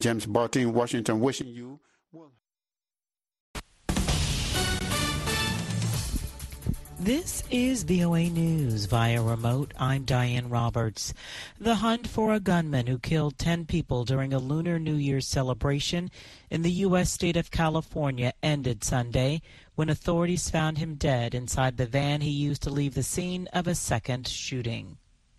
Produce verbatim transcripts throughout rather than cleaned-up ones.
James Barty in Washington, wishing you well. This is V O A News via remote. I'm Diane Roberts. The hunt for a gunman who killed ten people during a Lunar New Year celebration in the U S state of California ended Sunday when authorities found him dead inside the van he used to leave the scene of a second shooting.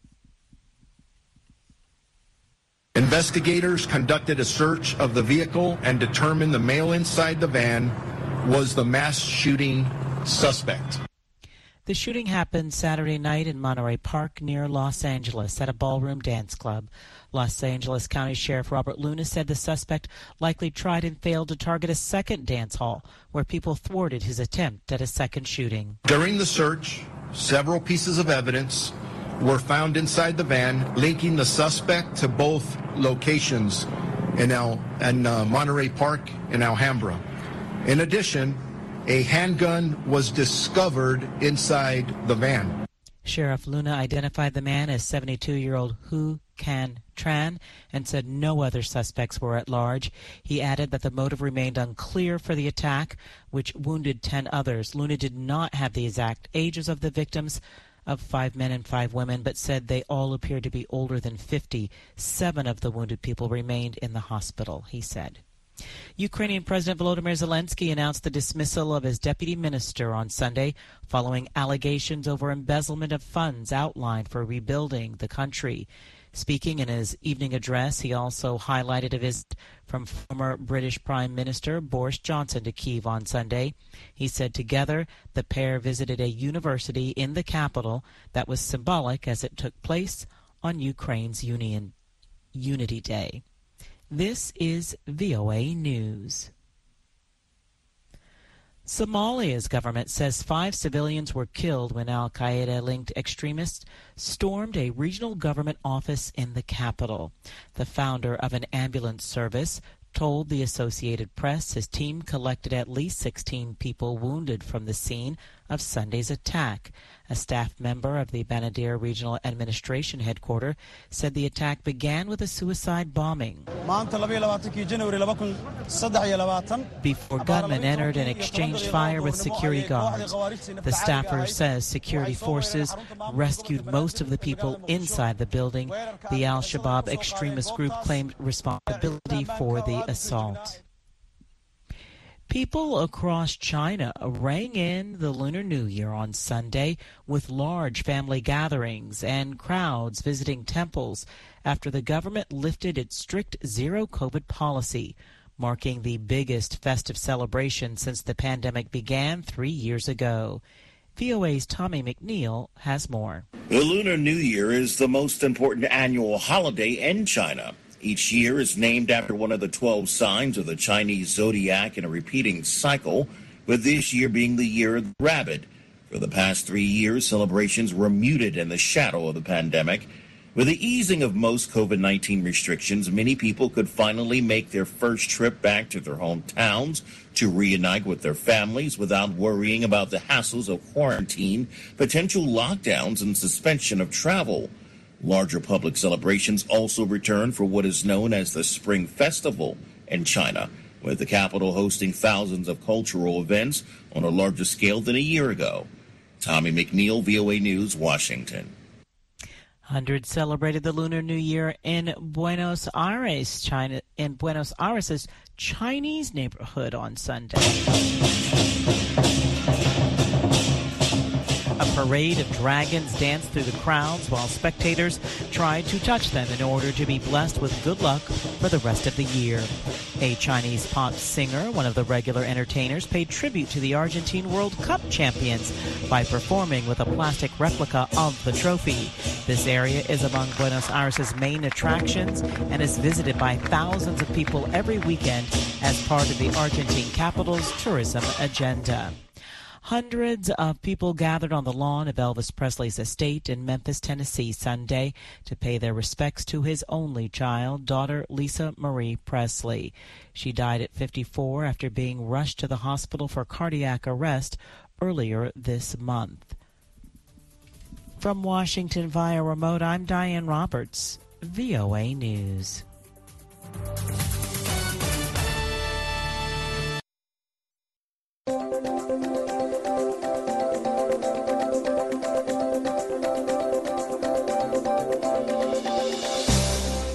Investigators conducted a search of the vehicle and determined the male inside the van was the mass shooting suspect. The shooting happened Saturday night in Monterey Park near Los Angeles at a ballroom dance club. Los Angeles County Sheriff Robert Luna said the suspect likely tried and failed to target a second dance hall where people thwarted his attempt at a second shooting. During the search, several pieces of evidence were found inside the van linking the suspect to both locations in, El, in uh, Monterey Park and Alhambra. In addition, a handgun was discovered inside the van. Sheriff Luna identified the man as seventy-two-year-old Hu Can Tran and said no other suspects were at large. He added that the motive remained unclear for the attack, which wounded ten others. Luna did not have the exact ages of the victims, of five men and five women, but said they all appeared to be older than fifty. Seven of the wounded people remained in the hospital, he said. Ukrainian President Volodymyr Zelensky announced the dismissal of his deputy minister on Sunday following allegations over embezzlement of funds outlined for rebuilding the country. Speaking in his evening address, he also highlighted a visit from former British Prime Minister Boris Johnson to Kyiv on Sunday. He said together the pair visited a university in the capital that was symbolic as it took place on Ukraine's Union Unity Day. This is V O A News. Somalia's government says five civilians were killed when al-Qaeda-linked extremists stormed a regional government office in the capital. The founder of an ambulance service told the Associated Press his team collected at least sixteen people wounded from the scene of Sunday's attack. A staff member of the Banadir Regional Administration Headquarters said the attack began with a suicide bombing. Before gunmen entered and exchanged fire with security guards. The staffer says security forces rescued most of the people inside the building. The al-Shabaab extremist group claimed responsibility for the assault. People across China rang in the Lunar New Year on Sunday with large family gatherings and crowds visiting temples after the government lifted its strict zero-COVID policy, marking the biggest festive celebration since the pandemic began three years ago. V O A's Tommy McNeil has more. The Lunar New Year is the most important annual holiday in China. Each year is named after one of the twelve signs of the Chinese zodiac in a repeating cycle, with this year being the year of the rabbit. For the past three years, celebrations were muted in the shadow of the pandemic. With the easing of most COVID nineteen restrictions, many people could finally make their first trip back to their hometowns to reunite with their families without worrying about the hassles of quarantine, potential lockdowns, and suspension of travel. Larger public celebrations also return for what is known as the Spring Festival in China, with the capital hosting thousands of cultural events on a larger scale than a year ago. Tommy McNeil, V O A News, Washington. Hundreds celebrated the Lunar New Year in Buenos Aires, China, in Buenos Aires' Chinese neighborhood on Sunday. A parade of dragons danced through the crowds while spectators tried to touch them in order to be blessed with good luck for the rest of the year. A Chinese pop singer, one of the regular entertainers, paid tribute to the Argentine World Cup champions by performing with a plastic replica of the trophy. This area is among Buenos Aires' main attractions and is visited by thousands of people every weekend as part of the Argentine capital's tourism agenda. Hundreds of people gathered on the lawn of Elvis Presley's estate in Memphis, Tennessee, Sunday to pay their respects to his only child, daughter Lisa Marie Presley. She died at fifty-four after being rushed to the hospital for cardiac arrest earlier this month. From Washington via remote, I'm Diane Roberts, V O A News.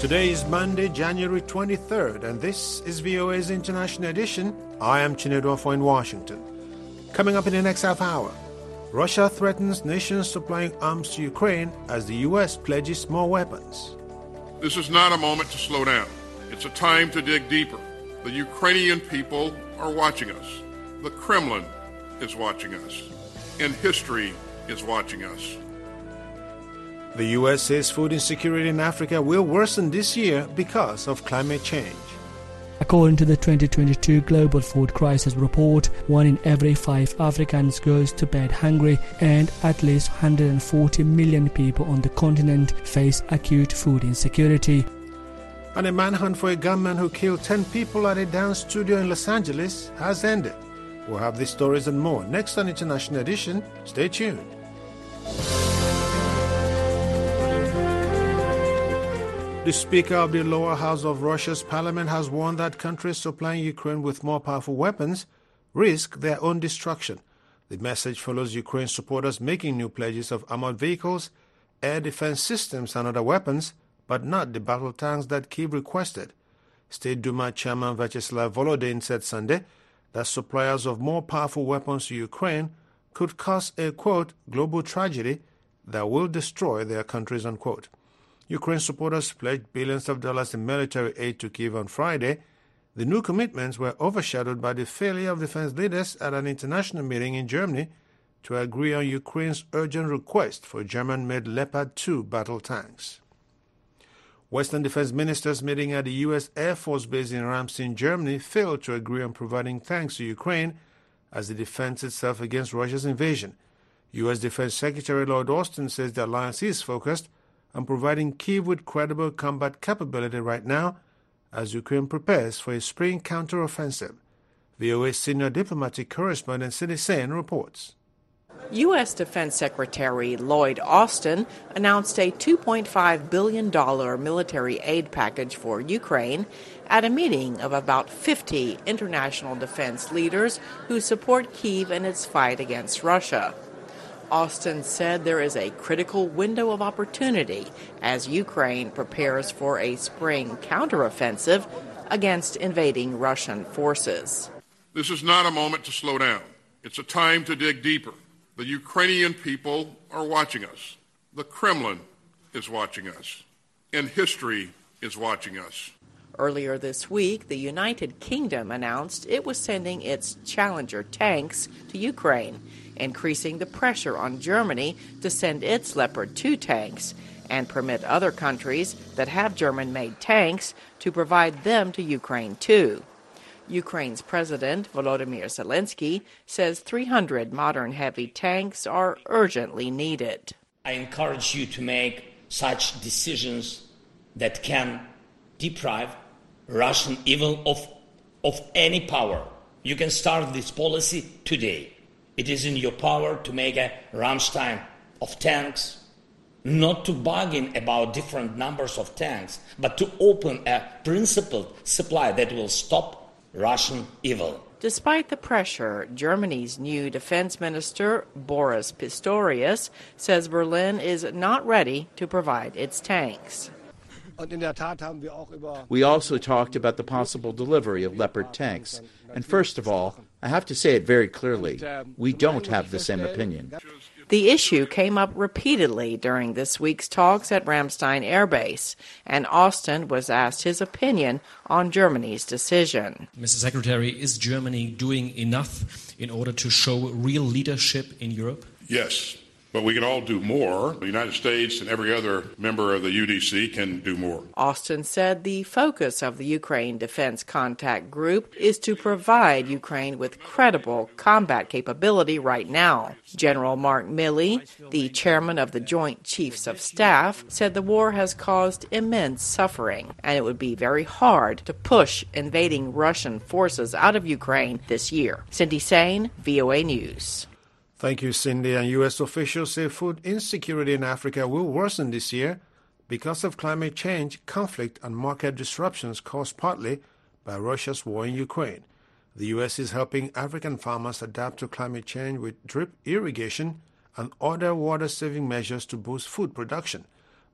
Today is Monday, January twenty-third, and this is V O A's International Edition. I am Chinedu Afo in Washington. Coming up in the next half hour, Russia threatens nations supplying arms to Ukraine as the U S pledges more weapons. This is not a moment to slow down. It's a time to dig deeper. The Ukrainian people are watching us. The Kremlin is watching us. And history is watching us. The U S says food insecurity in Africa will worsen this year because of climate change. According to the twenty twenty-two Global Food Crisis Report, one in every five Africans goes to bed hungry, and at least one hundred forty million people on the continent face acute food insecurity. And a manhunt for a gunman who killed ten people at a dance studio in Los Angeles has ended. We'll have these stories and more next on International Edition. Stay tuned. The Speaker of the lower house of Russia's parliament has warned that countries supplying Ukraine with more powerful weapons risk their own destruction. The message follows Ukraine supporters making new pledges of armored vehicles, air defense systems and other weapons, but not the battle tanks that Kyiv requested. State Duma Chairman Vyacheslav Volodin said Sunday that suppliers of more powerful weapons to Ukraine could cause a, quote, global tragedy that will destroy their countries, unquote. Ukraine supporters pledged billions of dollars in military aid to Kyiv on Friday. The new commitments were overshadowed by the failure of defense leaders at an international meeting in Germany to agree on Ukraine's urgent request for German-made Leopard two battle tanks. Western defense ministers meeting at the U S Air Force Base in Ramstein, Germany, failed to agree on providing tanks to Ukraine as it defends itself against Russia's invasion. U S Defense Secretary Lloyd Austin says the alliance is focused on providing Kyiv with credible combat capability right now as Ukraine prepares for a spring counteroffensive. V O A senior diplomatic correspondent Cindy Sain reports. U S Defense Secretary Lloyd Austin announced a two point five billion dollars military aid package for Ukraine at a meeting of about fifty international defense leaders who support Kyiv in its fight against Russia. Austin said there is a critical window of opportunity as Ukraine prepares for a spring counteroffensive against invading Russian forces. This is not a moment to slow down. It's a time to dig deeper. The Ukrainian people are watching us. The Kremlin is watching us. And history is watching us. Earlier this week, the United Kingdom announced it was sending its Challenger tanks to Ukraine, increasing the pressure on Germany to send its Leopard two tanks and permit other countries that have German-made tanks to provide them to Ukraine too. Ukraine's President Volodymyr Zelensky says three hundred modern heavy tanks are urgently needed. I encourage you to make such decisions that can deprive Russian evil of, of any power. You can start this policy today. It is in your power to make a Ramstein of tanks, not to bargain about different numbers of tanks, but to open a principled supply that will stop Russian evil. Despite the pressure, Germany's new defense minister, Boris Pistorius, says Berlin is not ready to provide its tanks. We also talked about the possible delivery of Leopard tanks. And first of all, I have to say it very clearly, we don't have the same opinion. The issue came up repeatedly during this week's talks at Ramstein Air Base, and Austin was asked his opinion on Germany's decision. Mister Secretary, is Germany doing enough in order to show real leadership in Europe? Yes, but we can all do more. The United States and every other member of the U D C can do more. Austin said the focus of the Ukraine Defense Contact Group is to provide Ukraine with credible combat capability right now. General Mark Milley, the chairman of the Joint Chiefs of Staff, said the war has caused immense suffering, and it would be very hard to push invading Russian forces out of Ukraine this year. Cindy Sain, V O A News. Thank you, Cindy. And U S officials say food insecurity in Africa will worsen this year because of climate change, conflict, and market disruptions caused partly by Russia's war in Ukraine. The U S is helping African farmers adapt to climate change with drip irrigation and other water-saving measures to boost food production.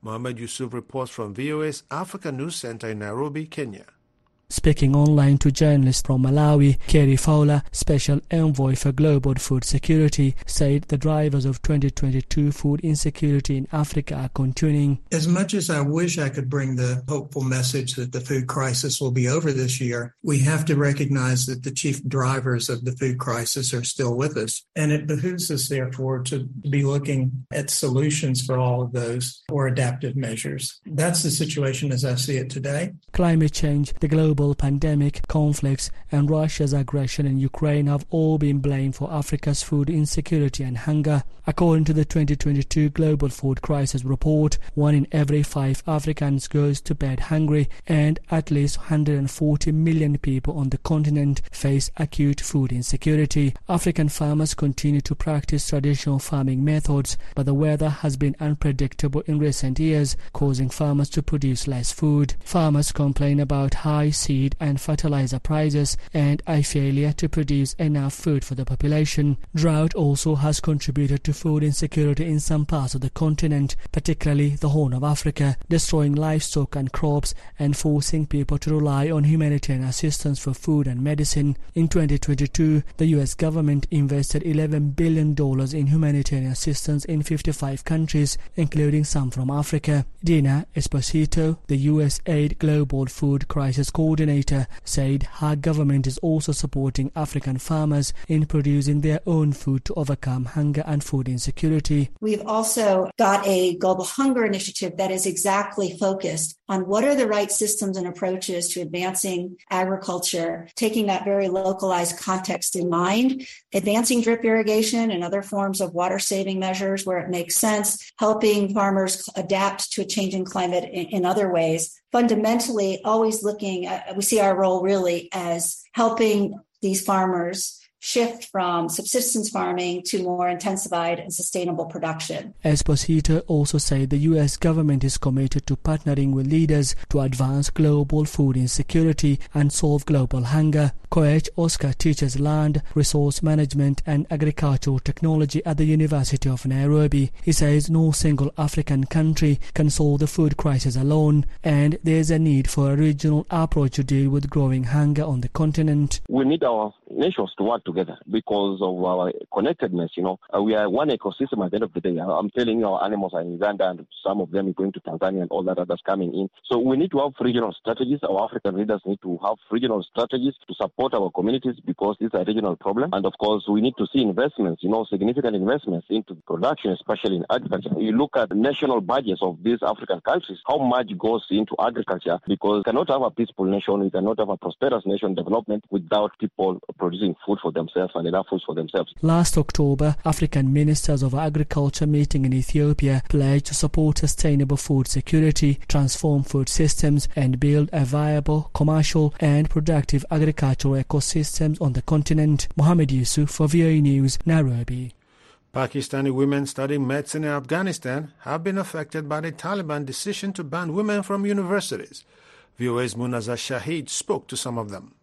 Mohammed Yusuf reports from V O A's Africa News Center in Nairobi, Kenya. Speaking online to journalists from Malawi, Kerry Fowler, Special Envoy for Global Food Security, said the drivers of twenty twenty-two food insecurity in Africa are continuing. As much as I wish I could bring the hopeful message that the food crisis will be over this year, we have to recognize that the chief drivers of the food crisis are still with us. And it behooves us, therefore, to be looking at solutions for all of those or adaptive measures. That's the situation as I see it today. Climate change, the global pandemic, conflicts, and Russia's aggression in Ukraine have all been blamed for Africa's food insecurity and hunger. According to the twenty twenty-two Global Food Crisis Report, one in every five Africans goes to bed hungry, and at least one hundred forty million people on the continent face acute food insecurity. African farmers continue to practice traditional farming methods, but the weather has been unpredictable in recent years, causing farmers to produce less food. Farmers complain about high seed and fertilizer prices and a failure to produce enough food for the population. Drought also has contributed to food insecurity in some parts of the continent, particularly the Horn of Africa, destroying livestock and crops and forcing people to rely on humanitarian assistance for food and medicine. In twenty twenty-two, the U S government invested eleven billion dollars in humanitarian assistance in fifty-five countries, including some from Africa. Dina Esposito, the U S aid Global Food Crisis Coordinator, said her government is also supporting African farmers in producing their own food to overcome hunger and food insecurity. We've also got a global hunger initiative that is exactly focused on what are the right systems and approaches to advancing agriculture, taking that very localized context in mind, advancing drip irrigation and other forms of water-saving measures where it makes sense, helping farmers adapt to a changing climate in, in other ways. Fundamentally, always looking at, we see our role really as helping these farmers shift from subsistence farming to more intensified and sustainable production. Esposito also said the U S government is committed to partnering with leaders to advance global food insecurity and solve global hunger. Koech Oscar teaches land, resource management and agricultural technology at the University of Nairobi. He says no single African country can solve the food crisis alone, and there is a need for a regional approach to deal with growing hunger on the continent. We need our nations to work together because of our connectedness. You know, uh, we are one ecosystem at the end of the day. I'm telling you, our animals are in Uganda and some of them are going to Tanzania and all that others coming in. So we need to have regional strategies. Our African leaders need to have regional strategies to support our communities because this is a regional problem. And of course, we need to see investments, you know, significant investments into production, especially in agriculture. You look at the national budgets of these African countries, how much goes into agriculture, because we cannot have a peaceful nation, we cannot have a prosperous nation development without people producing food for themselves and enough food for themselves. Last October, African ministers of agriculture meeting in Ethiopia pledged to support sustainable food security, transform food systems, and build a viable, commercial, and productive agricultural ecosystems on the continent. Mohammed Yusuf for V O A News, Nairobi. Pakistani women studying medicine in Afghanistan have been affected by the Taliban decision to ban women from universities. V O A's Munazar Shahid spoke to some of them.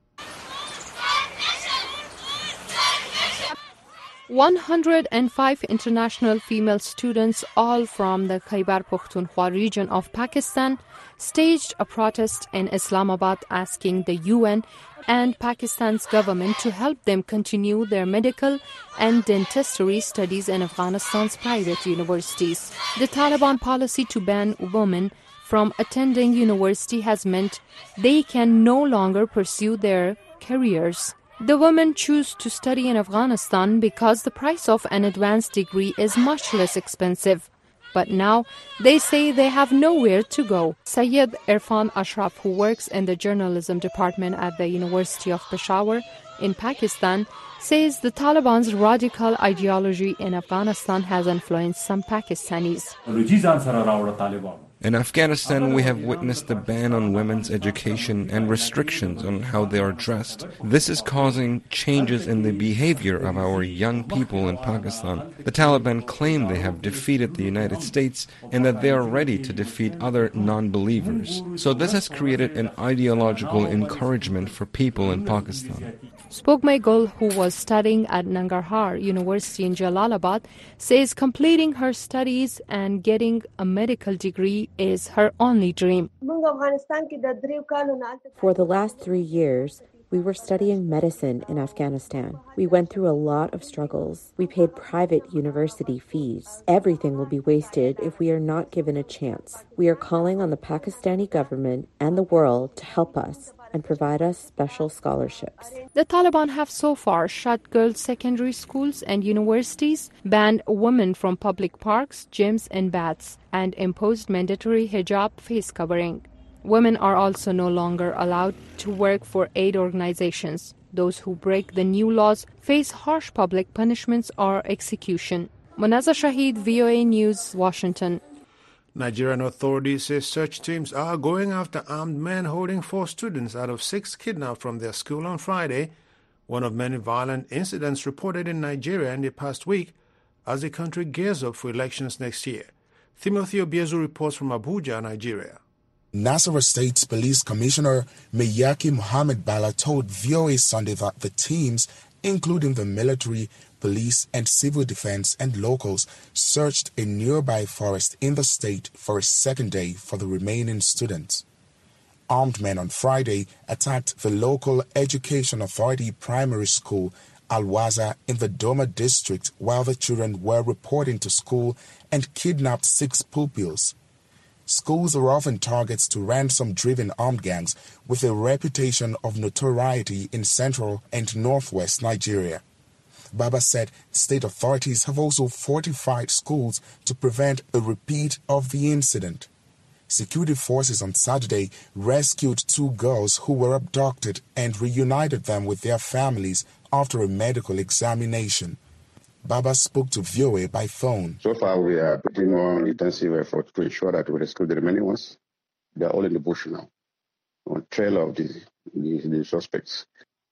one hundred five international female students, all from the Khyber Pakhtunkhwa region of Pakistan, staged a protest in Islamabad asking the U N and Pakistan's government to help them continue their medical and dentistry studies in Afghanistan's private universities. The Taliban policy to ban women from attending university has meant they can no longer pursue their careers. The women choose to study in Afghanistan because the price of an advanced degree is much less expensive. But now they say they have nowhere to go. Sayyid Irfan Ashraf, who works in the journalism department at the University of Peshawar in Pakistan, says the Taliban's radical ideology in Afghanistan has influenced some Pakistanis. In Afghanistan, we have witnessed the ban on women's education and restrictions on how they are dressed. This is causing changes in the behavior of our young people in Pakistan. The Taliban claim they have defeated the United States and that they are ready to defeat other non-believers. So this has created an ideological encouragement for people in Pakistan. Spogmay Gul, who was was studying at Nangarhar University in Jalalabad, says completing her studies and getting a medical degree is her only dream. For the last three years, we were studying medicine in Afghanistan. We went through a lot of struggles. We paid private university fees. Everything will be wasted if we are not given a chance. We are calling on the Pakistani government and the world to help us and provide us special scholarships. The Taliban have so far shut girls' secondary schools and universities, banned women from public parks, gyms, and baths, and imposed mandatory hijab face covering. Women are also no longer allowed to work for aid organizations. Those who break the new laws face harsh public punishments or execution. Monaza Shahid, V O A News, Washington. Nigerian authorities say search teams are going after armed men holding four students out of six kidnapped from their school on Friday, one of many violent incidents reported in Nigeria in the past week as the country gears up for elections next year. Timothy Obiezu reports from Abuja, Nigeria. Nasarawa State Police Commissioner Miyaki Muhammad Bala told V O A Sunday that the teams, including the military, police, and civil defense and locals, searched a nearby forest in the state for a second day for the remaining students. Armed men on Friday attacked the local education authority primary school, Al-Waza, in the Doma district while the children were reporting to school and kidnapped six pupils. Schools are often targets to ransom-driven armed gangs with a reputation of notoriety in central and northwest Nigeria. Baba said state authorities have also fortified schools to prevent a repeat of the incident. Security forces on Saturday rescued two girls who were abducted and reunited them with their families after a medical examination. Baba spoke to V O A by phone. So far, we are putting on intensive effort to ensure that we rescue the remaining ones. They are all in the bush now, on trail of the, the, the suspects.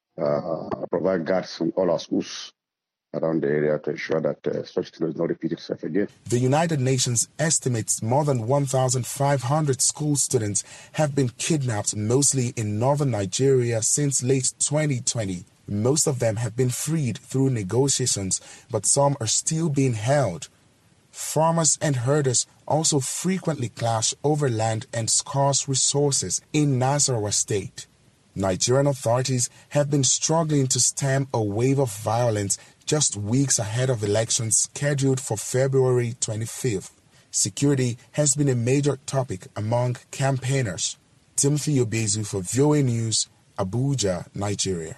Uh, provide guards from all our schools around the area to ensure that uh, such things do not repeat itself again. The United Nations estimates more than one thousand five hundred school students have been kidnapped, mostly in northern Nigeria, since late twenty twenty. Most of them have been freed through negotiations, but some are still being held. Farmers and herders also frequently clash over land and scarce resources in Nasarawa State. Nigerian authorities have been struggling to stem a wave of violence just weeks ahead of elections scheduled for February twenty-fifth. Security has been a major topic among campaigners. Timothy Obezu for V O A News, Abuja, Nigeria.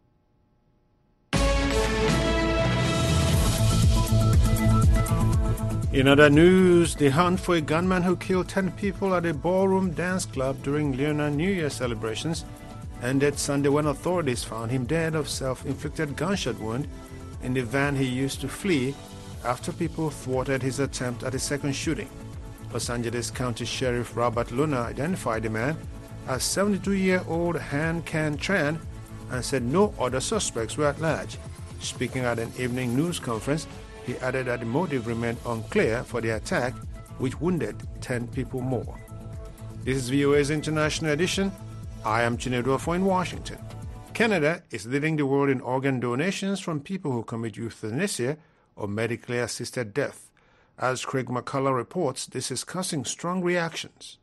In other news, the hunt for a gunman who killed ten people at a ballroom dance club during Lunar New Year celebrations ended Sunday when authorities found him dead of self-inflicted gunshot wound in the van he used to flee after people thwarted his attempt at a second shooting. Los Angeles County Sheriff Robert Luna identified the man as seventy-two-year-old Han Can Tran and said no other suspects were at large. Speaking at an evening news conference, he added that the motive remained unclear for the attack, which wounded ten people more. This is V O A's International Edition. I am Chinedu Ofo in Washington. Canada is leading the world in organ donations from people who commit euthanasia or medically assisted death. As Craig McCullough reports, this is causing strong reactions.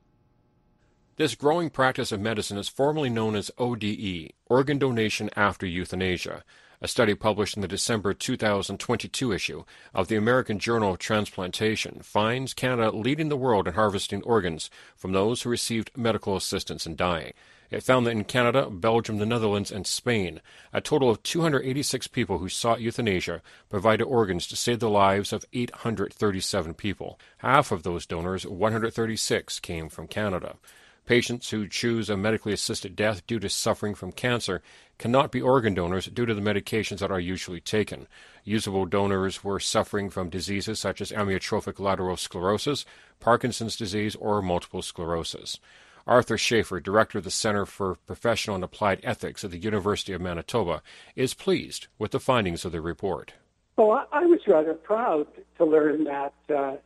This growing practice of medicine is formally known as O D E, Organ Donation After Euthanasia. A study published in the December two thousand twenty-two issue of the American Journal of Transplantation finds Canada leading the world in harvesting organs from those who received medical assistance in dying. It found that in Canada, Belgium, the Netherlands, and Spain, a total of two hundred eighty-six people who sought euthanasia provided organs to save the lives of eight hundred thirty-seven people. Half of those donors, one hundred thirty-six, came from Canada. Patients who choose a medically assisted death due to suffering from cancer cannot be organ donors due to the medications that are usually taken. Usable donors were suffering from diseases such as amyotrophic lateral sclerosis, Parkinson's disease, or multiple sclerosis. Arthur Schaefer, director of the Center for Professional and Applied Ethics at the University of Manitoba, is pleased with the findings of the report. Well, I was rather proud to learn that uh,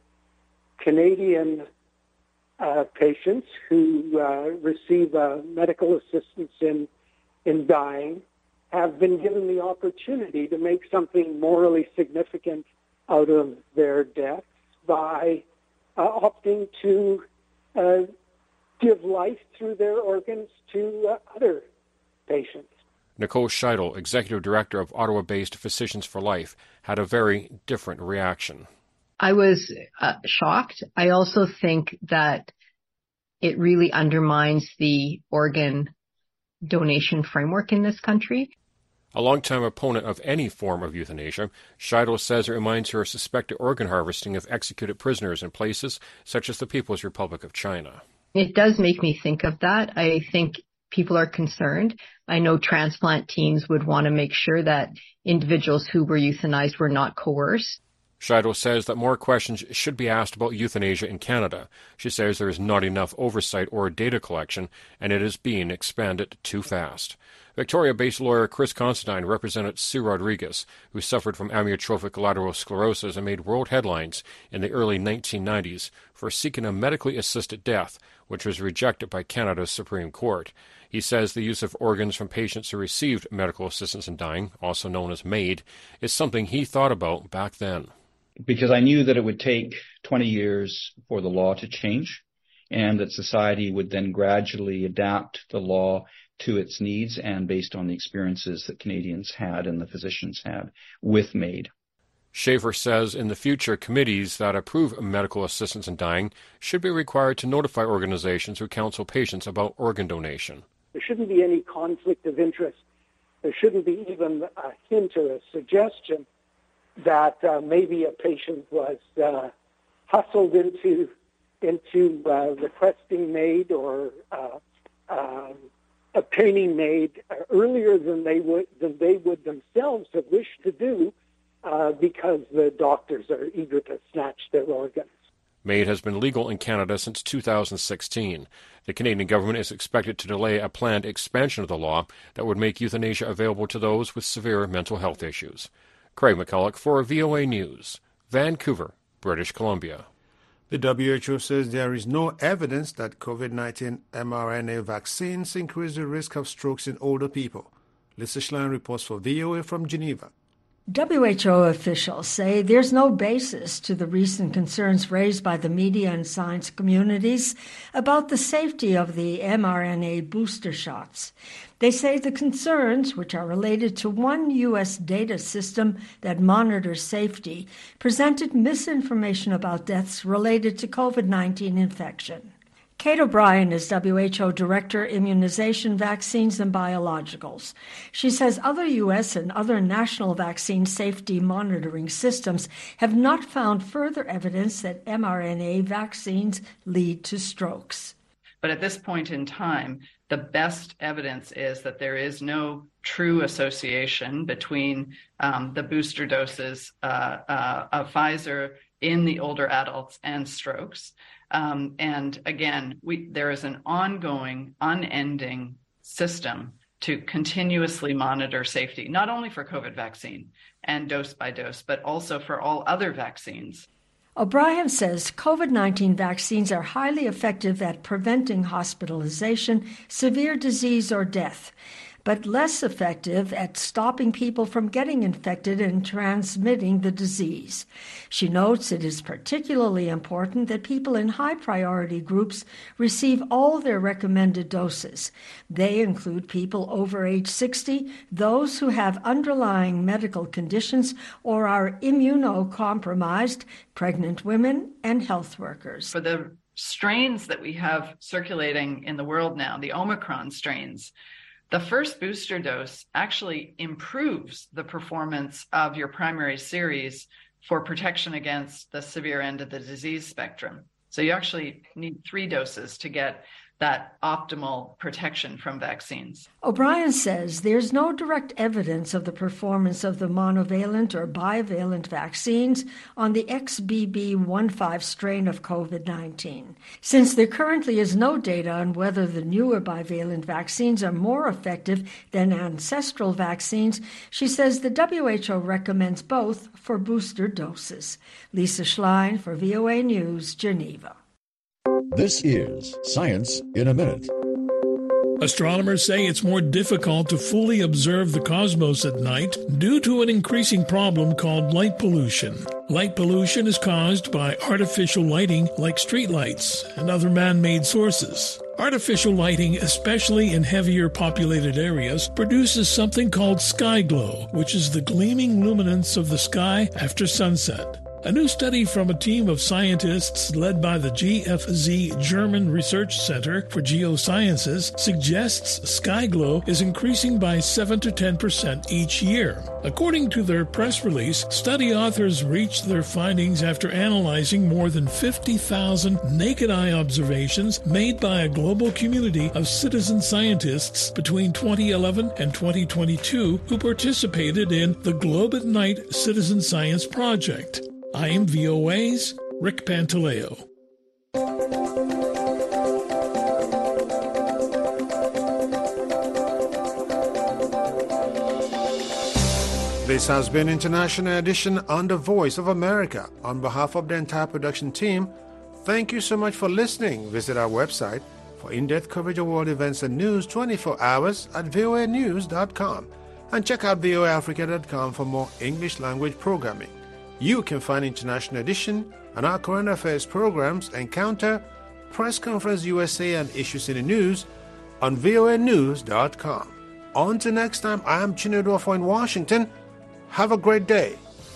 Canadian uh, patients who uh, receive uh, medical assistance in in dying have been given the opportunity to make something morally significant out of their deaths by uh, opting to uh, give life through their organs to uh, other patients. Nicole Scheidel, Executive Director of Ottawa-based Physicians for Life, had a very different reaction. I was uh, shocked. I also think that it really undermines the organ donation framework in this country. A longtime opponent of any form of euthanasia, Scheidel says it reminds her of suspected organ harvesting of executed prisoners in places such as the People's Republic of China. It does make me think of that. I think people are concerned. I know transplant teams would want to make sure that individuals who were euthanized were not coerced. Scheidel says that more questions should be asked about euthanasia in Canada. She says there is not enough oversight or data collection, and it is being expanded too fast. Victoria-based lawyer Chris Considine represented Sue Rodriguez, who suffered from amyotrophic lateral sclerosis and made world headlines in the early nineteen nineties for seeking a medically assisted death, which was rejected by Canada's Supreme Court. He says the use of organs from patients who received medical assistance in dying, also known as MAID, is something he thought about back then. Because I knew that it would take twenty years for the law to change, and that society would then gradually adapt the law to its needs and based on the experiences that Canadians had and the physicians had with MAID. Schaefer says in the future, committees that approve medical assistance in dying should be required to notify organizations who counsel patients about organ donation. There shouldn't be any conflict of interest. There shouldn't be even a hint or a suggestion that uh, maybe a patient was uh, hustled into into uh, requesting MAID or uh, uh, obtaining MAID earlier than they would than they would themselves have wished to do, uh, because the doctors are eager to snatch their organs. MAID has been legal in Canada since two thousand sixteen. The Canadian government is expected to delay a planned expansion of the law that would make euthanasia available to those with severe mental health issues. Craig McCulloch for V O A News, Vancouver, British Columbia. The W H O says there is no evidence that COVID nineteen mRNA vaccines increase the risk of strokes in older people. Lisa Schlein reports for V O A from Geneva. W H O officials say there's no basis to the recent concerns raised by the media and science communities about the safety of the mRNA booster shots. They say the concerns, which are related to one U S data system that monitors safety, presented misinformation about deaths related to COVID nineteen infection. Kate O'Brien is W H O Director, Immunization, Vaccines and Biologicals. She says other U S and other national vaccine safety monitoring systems have not found further evidence that mRNA vaccines lead to strokes. But at this point in time, the best evidence is that there is no true association between um, the booster doses uh, uh, of Pfizer in the older adults and strokes. Um, and again, we, there is an ongoing, unending system to continuously monitor safety, not only for COVID vaccine and dose by dose, but also for all other vaccines. O'Brien says COVID nineteen vaccines are highly effective at preventing hospitalization, severe disease, or death, but less effective at stopping people from getting infected and transmitting the disease. She notes it is particularly important that people in high-priority groups receive all their recommended doses. They include people over age sixty, those who have underlying medical conditions or are immunocompromised, pregnant women, and health workers. For the strains that we have circulating in the world now, the Omicron strains, the first booster dose actually improves the performance of your primary series for protection against the severe end of the disease spectrum. So you actually need three doses to get that optimal protection from vaccines. O'Brien says there's no direct evidence of the performance of the monovalent or bivalent vaccines on the X B B one five strain of COVID nineteen. Since there currently is no data on whether the newer bivalent vaccines are more effective than ancestral vaccines, she says the W H O recommends both for booster doses. Lisa Schlein for V O A News, Geneva. This is Science in a Minute. Astronomers say it's more difficult to fully observe the cosmos at night due to an increasing problem called light pollution. Light pollution is caused by artificial lighting like streetlights and other man-made sources. Artificial lighting, especially in heavier populated areas, produces something called sky glow, which is the gleaming luminance of the sky after sunset. A new study from a team of scientists led by the G F Z German Research Center for Geosciences suggests sky glow is increasing by seven to ten percent each year. According to their press release, study authors reached their findings after analyzing more than fifty thousand naked-eye observations made by a global community of citizen scientists between twenty eleven and twenty twenty-two who participated in the Globe at Night Citizen Science Project. I am V O A's Rick Pantaleo. This has been International Edition on the Voice of America. On behalf of the entire production team, thank you so much for listening. Visit our website for in-depth coverage of world events and news twenty-four hours at V O A news dot com and check out V O A Africa dot com for more English language programming. You can find International Edition and our current affairs programs, Encounter, Press Conference U S A, and Issues in the News on V O A news dot com. Until next time, I am Chinedu Ofo in Washington. Have a great day.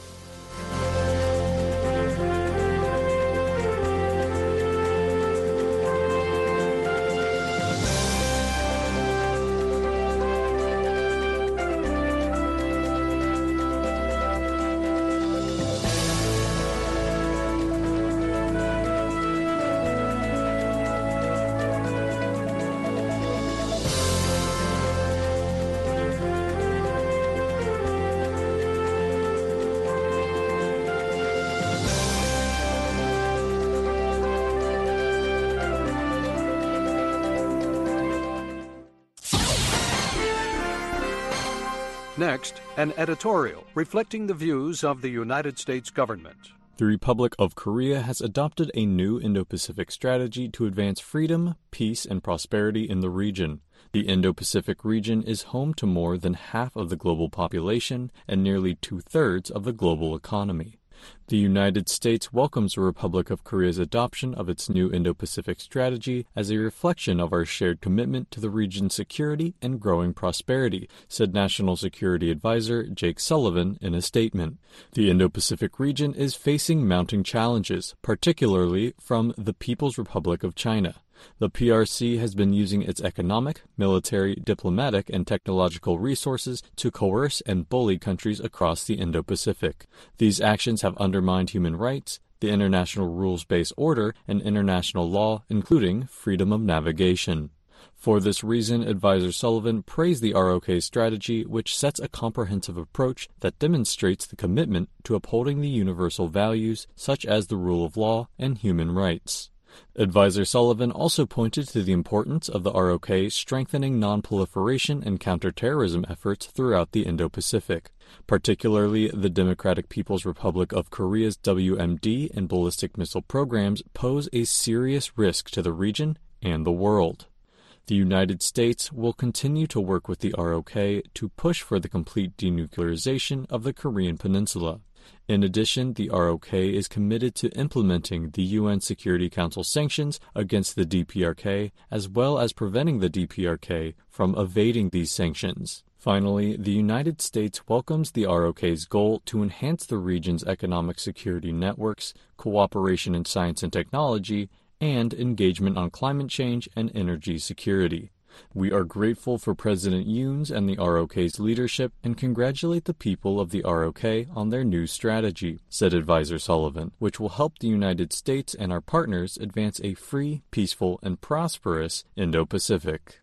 Next, an editorial reflecting the views of the United States government. The Republic of Korea has adopted a new Indo-Pacific strategy to advance freedom, peace, and prosperity in the region. The Indo-Pacific region is home to more than half of the global population and nearly two-thirds of the global economy. The United States welcomes the Republic of Korea's adoption of its new Indo-Pacific strategy as a reflection of our shared commitment to the region's security and growing prosperity, said National Security Advisor Jake Sullivan in a statement. The Indo-Pacific region is facing mounting challenges, particularly from the People's Republic of China. The P R C has been using its economic, military, diplomatic, and technological resources to coerce and bully countries across the Indo-Pacific. These actions have undermined human rights, the international rules-based order, and international law, including freedom of navigation. For this reason, Advisor Sullivan praised the R O K's strategy, which sets a comprehensive approach that demonstrates the commitment to upholding the universal values such as the rule of law and human rights. Advisor Sullivan also pointed to the importance of the R O K strengthening non-proliferation and counterterrorism efforts throughout the Indo-Pacific. Particularly, the Democratic People's Republic of Korea's W M D and ballistic missile programs pose a serious risk to the region and the world. The United States will continue to work with the R O K to push for the complete denuclearization of the Korean Peninsula. In addition, the R O K is committed to implementing the U N Security Council sanctions against the D P R K, as well as preventing the D P R K from evading these sanctions. Finally, the United States welcomes the R O K's goal to enhance the region's economic security networks, cooperation in science and technology, and engagement on climate change and energy security. We are grateful for President Yoon's and the R O K's leadership and congratulate the people of the R O K on their new strategy, said Advisor Sullivan, which will help the United States and our partners advance a free, peaceful, and prosperous Indo-Pacific.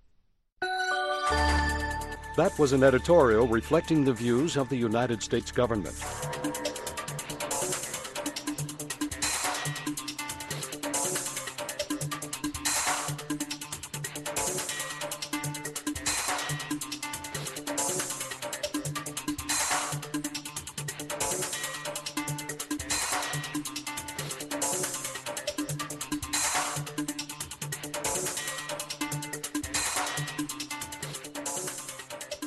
That was an editorial reflecting the views of the United States government.